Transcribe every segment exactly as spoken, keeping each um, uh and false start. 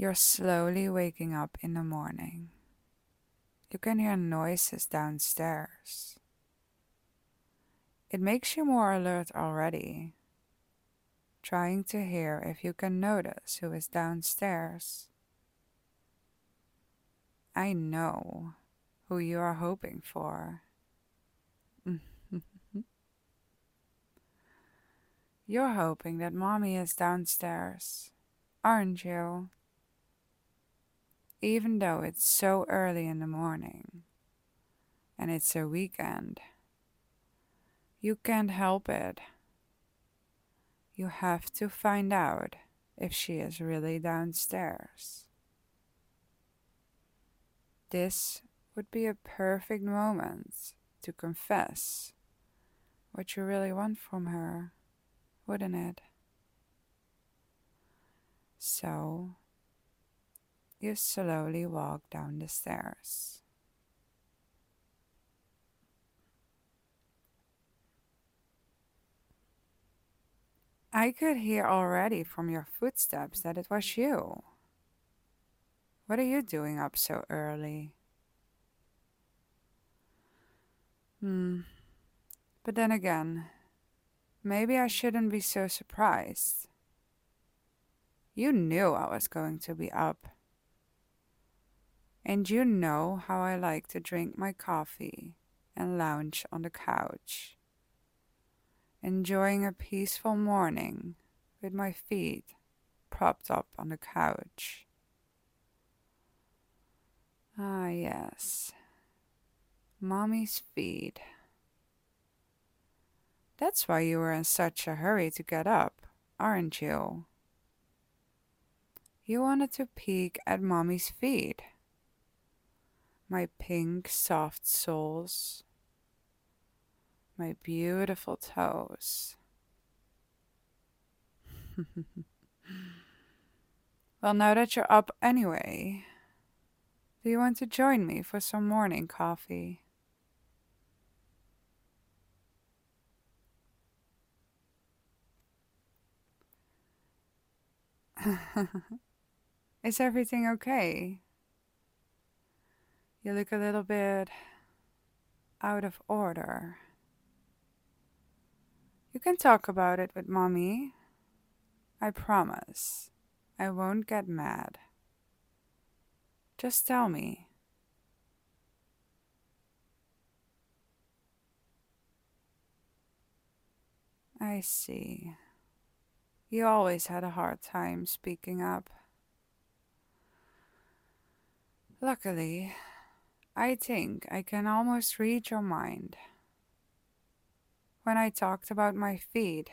You're slowly waking up in the morning. You can hear noises downstairs. It makes you more alert already, trying to hear if you can notice who is downstairs. I know who you are hoping for. You're hoping that mommy is downstairs, aren't you? Even though it's so early in the morning and it's a weekend, you can't help it. You have to find out if she is really downstairs. This would be a perfect moment to confess what you really want from her, wouldn't it? So, you slowly walk down the stairs. I could hear already from your footsteps that it was you. What are you doing up so early? Hmm, but then again, maybe I shouldn't be so surprised. You knew I was going to be up. And you know how I like to drink my coffee and lounge on the couch, enjoying a peaceful morning with my feet propped up on the couch. Ah, yes, Mommy's feet. That's why you were in such a hurry to get up, aren't you? You wanted to peek at Mommy's feet, my pink, soft soles, my beautiful toes. Well, now that you're up anyway, do you want to join me for some morning coffee? Is everything okay? You look a little bit out of order. You can talk about it with Mommy. I promise. I won't get mad. Just tell me. I see. You always had a hard time speaking up. Luckily, I think I can almost read your mind. When I talked about my feet,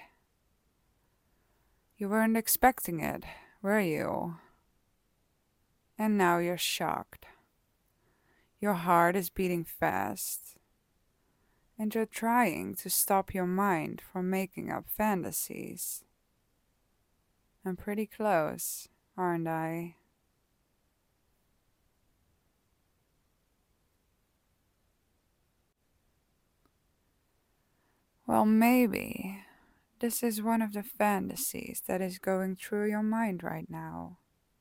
you weren't expecting it, were you? And now you're shocked. Your heart is beating fast, and you're trying to stop your mind from making up fantasies. I'm pretty close, aren't I? Well, maybe this is one of the fantasies that is going through your mind right now.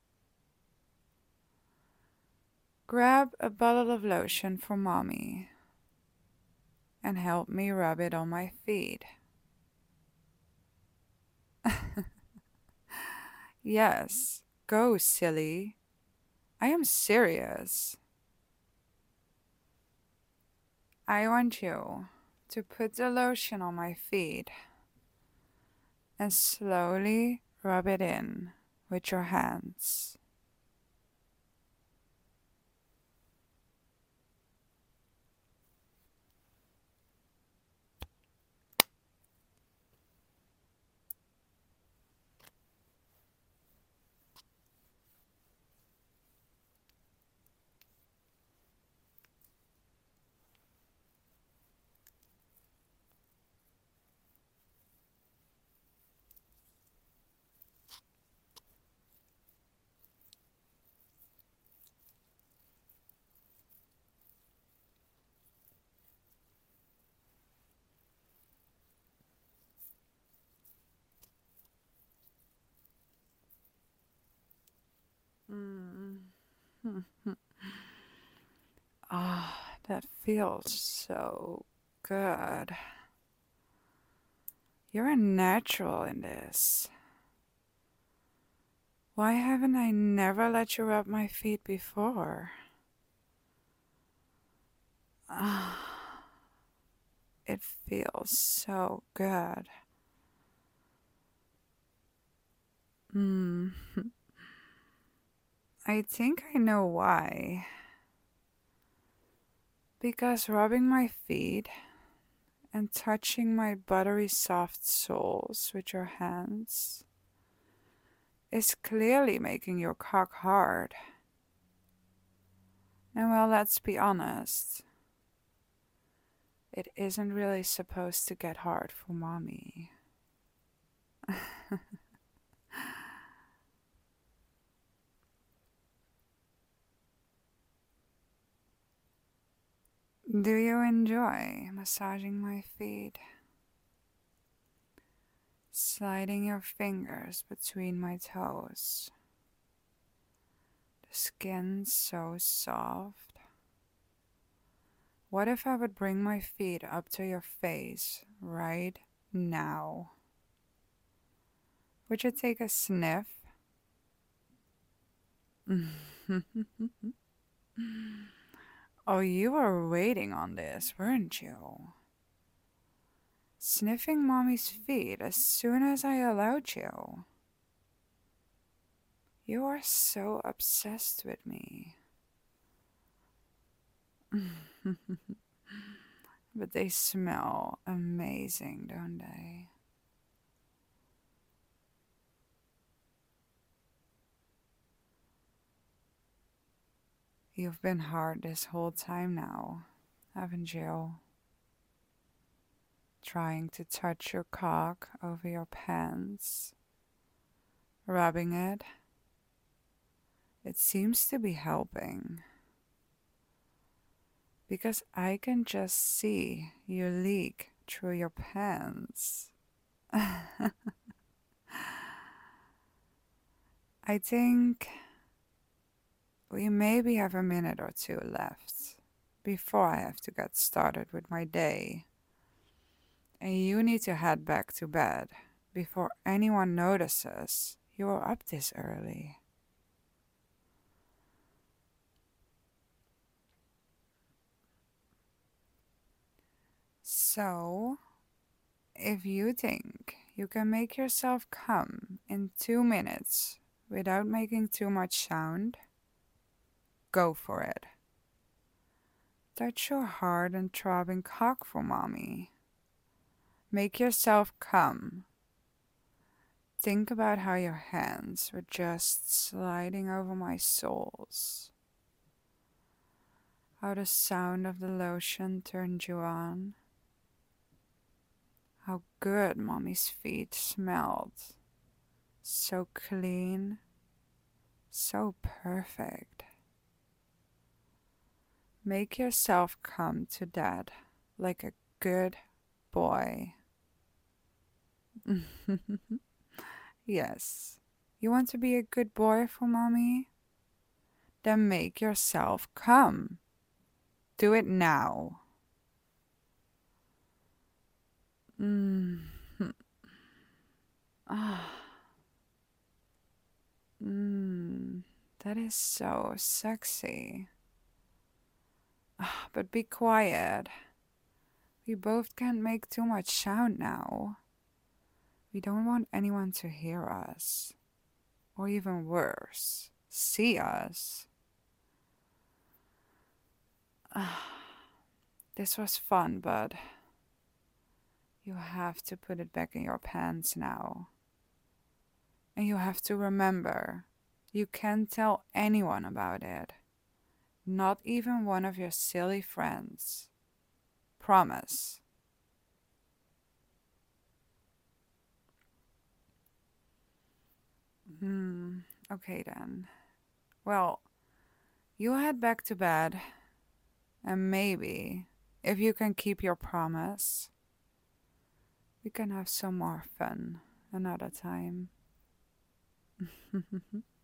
Grab a bottle of lotion for Mommy and help me rub it on my feet. Yes, go, silly. I am serious. I want you to put the lotion on my feet and slowly rub it in with your hands. Ah, that feels so good. You're a natural in this. Why haven't I never let you rub my feet before? Ah, it feels so good. Hmm. I think I know why. Because rubbing my feet and touching my buttery soft soles with your hands is clearly making your cock hard. And well, let's be honest, it isn't really supposed to get hard for mommy. Do you enjoy massaging my feet? Sliding your fingers between my toes. The skin so soft. What if I would bring my feet up to your face right now? Would you take a sniff? Oh, you were waiting on this, weren't you? Sniffing mommy's feet as soon as I allowed you. You are so obsessed with me. But they smell amazing, don't they? You've been hard this whole time now, haven't you? Trying to touch your cock over your pants, rubbing it. It seems to be helping. Because I can just see you leak through your pants. I think we maybe have a minute or two left before I have to get started with my day. And you need to head back to bed before anyone notices you're up this early. So, if you think you can make yourself come in two minutes without making too much sound, go for it. Touch your hard and throbbing cock for mommy. Make yourself come. Think about how your hands were just sliding over my soles. How the sound of the lotion turned you on. How good mommy's feet smelled. So clean. So perfect. Make yourself come to dad like a good boy. Yes. You want to be a good boy for mommy? Then make yourself come. Do it now. Mm. Ah. Mm. That is so sexy. Ah, but be quiet. We both can't make too much sound now. We don't want anyone to hear us. Or even worse, see us. Ah, this was fun, but you have to put it back in your pants now. And you have to remember, you can't tell anyone about it. Not even one of your silly friends. Promise. Hmm, okay then. Well, you head back to bed, and maybe, if you can keep your promise, we can have some more fun another time.